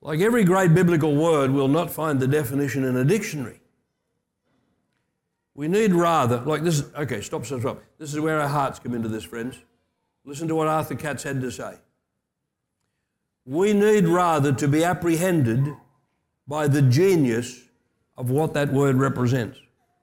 Like every great biblical word, we'll not find the definition in a dictionary. We need rather, like this, okay, stop. This is where our hearts come into this, friends. Listen to what Arthur Katz had to say. We need rather to be apprehended by the genius of what that word represents.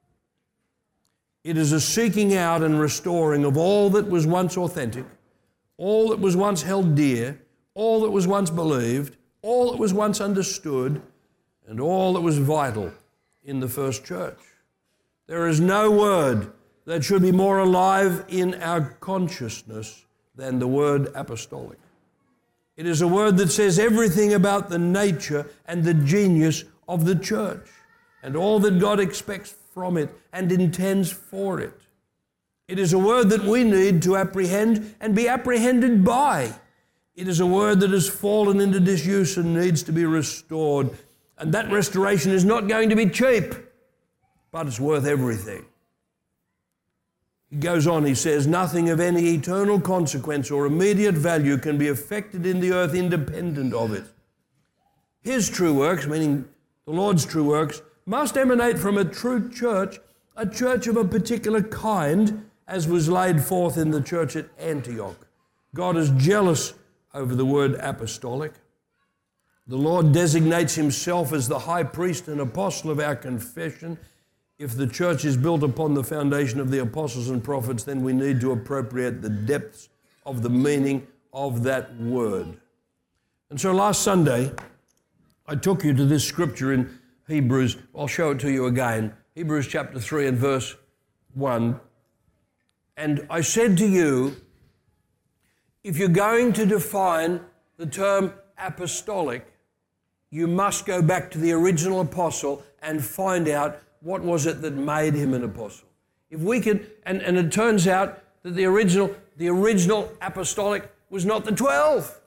It is a seeking out and restoring of all that was once authentic, all that was once held dear, all that was once believed, all that was once understood, and all that was vital in the first church. There is no word that should be more alive in our consciousness than the word apostolic. It is a word that says everything about the nature and the genius of the church and all that God expects from it and intends for it. It is a word that we need to apprehend and be apprehended by. It is a word that has fallen into disuse and needs to be restored. And that restoration is not going to be cheap, but it's worth everything. He goes on, he says, nothing of any eternal consequence or immediate value can be effected in the earth independent of it. His true works, meaning the Lord's true works, must emanate from a true church, a church of a particular kind, as was laid forth in the church at Antioch. God is jealous over the word apostolic. The Lord designates himself as the high priest and apostle of our confession. If the church is built upon the foundation of the apostles and prophets, then we need to appropriate the depths of the meaning of that word. And so last Sunday, I took you to this scripture in Hebrews. I'll show it to you again. Hebrews chapter 3 and verse 1. And I said to you, if you're going to define the term apostolic, you must go back to the original apostle and find out what was it that made him an apostle. If we could, and it turns out that the original apostolic was not the 12.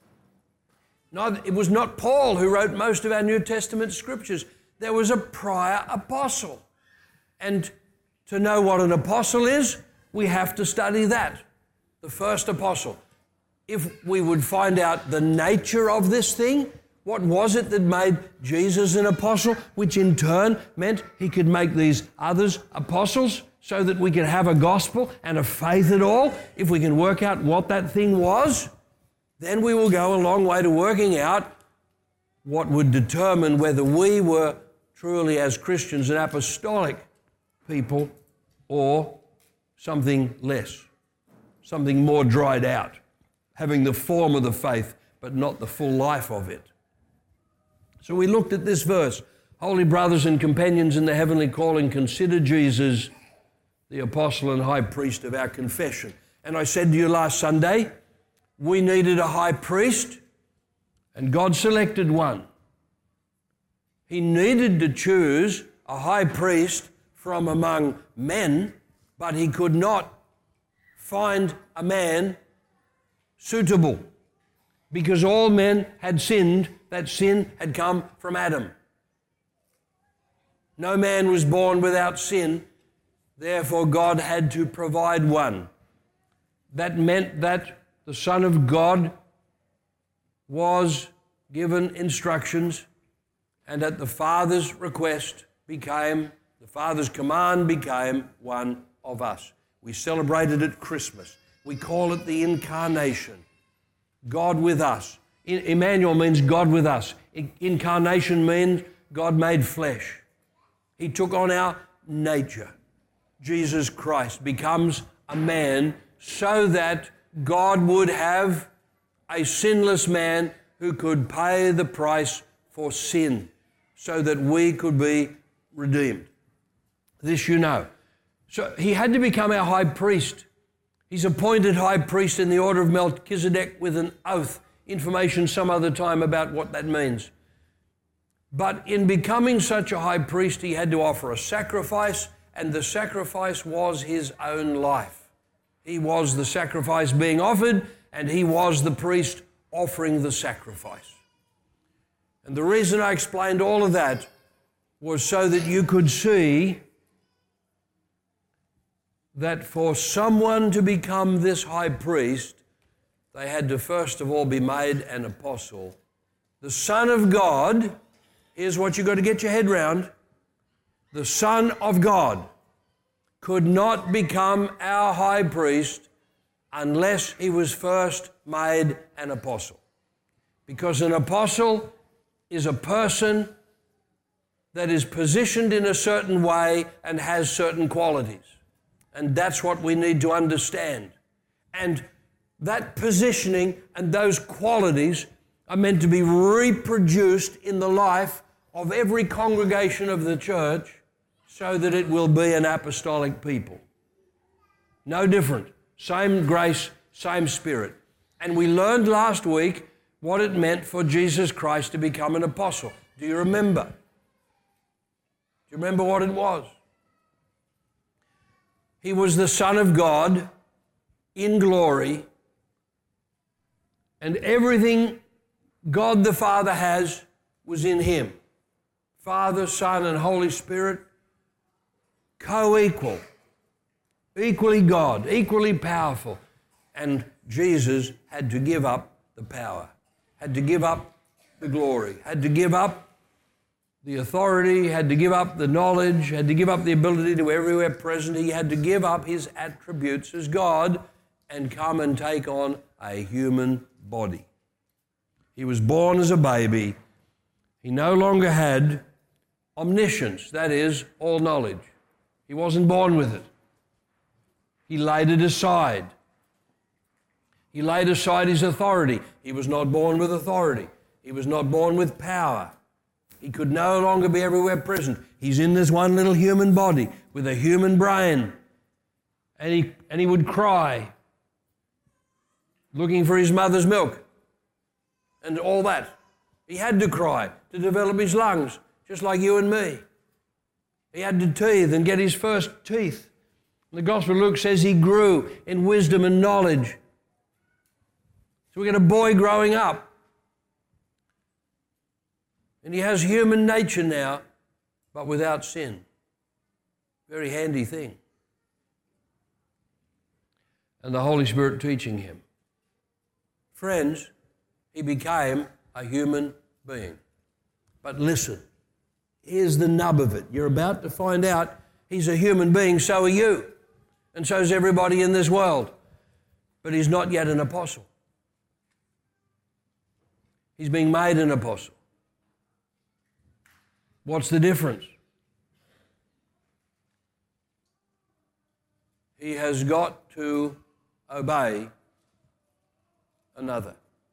It was not Paul who wrote most of our New Testament scriptures. There was a prior apostle. And to know what an apostle is, we have to study that. The first apostle. If we would find out the nature of this thing, what was it that made Jesus an apostle, which in turn meant he could make these others apostles so that we could have a gospel and a faith at all? If we can work out what that thing was, then we will go a long way to working out what would determine whether we were truly as Christians an apostolic people or something less, something more dried out, having the form of the faith but not the full life of it. So we looked at this verse. Holy brothers and companions in the heavenly calling, consider Jesus the apostle and high priest of our confession. And I said to you last Sunday, we needed a high priest, and God selected one. He needed to choose a high priest from among men, but he could not find a man suitable because all men had sinned. That sin had come from Adam. No man was born without sin, therefore God had to provide one. That meant that the Son of God was given instructions and at the Father's request the Father's command became one of us. We celebrated at Christmas. We call it the incarnation. God with us. Emmanuel means God with us. Incarnation means God made flesh. He took on our nature. Jesus Christ becomes a man so that God would have a sinless man who could pay the price for sin so that we could be redeemed. This you know. So he had to become our high priest. He's appointed high priest in the order of Melchizedek with an oath. Information some other time about what that means. But in becoming such a high priest, he had to offer a sacrifice, and the sacrifice was his own life. He was the sacrifice being offered, and he was the priest offering the sacrifice. And the reason I explained all of that was so that you could see that for someone to become this high priest, they had to first of all be made an apostle The Son of God, here's what you've got to get your head round. The Son of God could not become our high priest unless he was first made an apostle. Because an apostle is a person that is positioned in a certain way and has certain qualities. And that's what we need to understand. And that positioning and those qualities are meant to be reproduced in the life of every congregation of the church so that it will be an apostolic people. No different. Same grace, same Spirit. And we learned last week what it meant for Jesus Christ to become an apostle. Do you remember? Do you remember what it was? He was the Son of God in glory, and everything God the Father has was in him. Father, Son, and Holy Spirit, co-equal, equally God, equally powerful. And Jesus had to give up the power, had to give up the glory, had to give up the authority, had to give up the knowledge, had to give up the ability to be everywhere present. He had to give up his attributes as God and come and take on a human body. He was born as a baby. He no longer had omniscience, that is, all knowledge. He wasn't born with it. He laid it aside. He laid aside his authority. He was not born with authority. He was not born with power. He could no longer be everywhere present. He's in this one little human body with a human brain. And he would cry, looking for his mother's milk and all that. He had to cry to develop his lungs, just like you and me. He had to teeth and get his first teeth. The Gospel of Luke says he grew in wisdom and knowledge. So we get a boy growing up. And he has human nature now, but without sin. Very handy thing. And the Holy Spirit teaching him. Friends, he became a human being. But listen, here's the nub of it. You're about to find out he's a human being, so are you. And so is everybody in this world. But he's not yet an apostle. He's being made an apostle. What's the difference? He has got to obey another.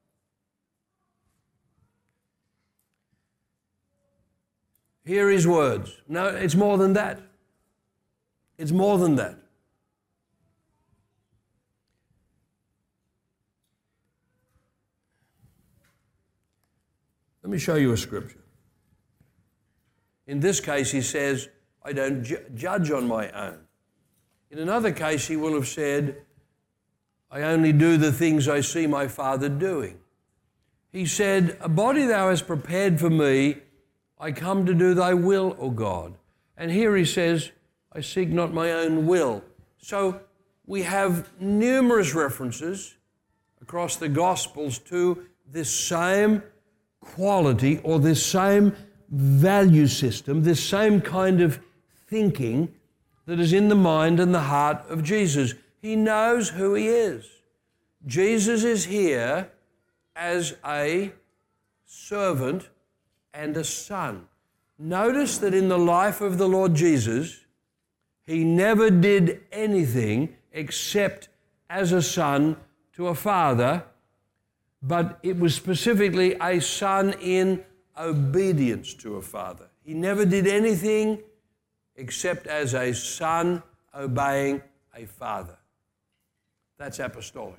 Hear his words. No, it's more than that. It's more than that. Let me show you a scripture. In this case, he says, I don't judge on my own. In another case, he will have said, I only do the things I see my Father doing. He said, a body thou hast prepared for me, I come to do thy will, O God. And here he says, I seek not my own will. So we have numerous references across the Gospels to this same quality or this same value system, this same kind of thinking that is in the mind and the heart of Jesus. He knows who he is. Jesus is here as a servant and a son. Notice that in the life of the Lord Jesus, he never did anything except as a son to a father, but it was specifically a son in obedience to a father. He never did anything except as a son obeying a father. That's apostolic.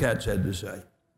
Katz had to say.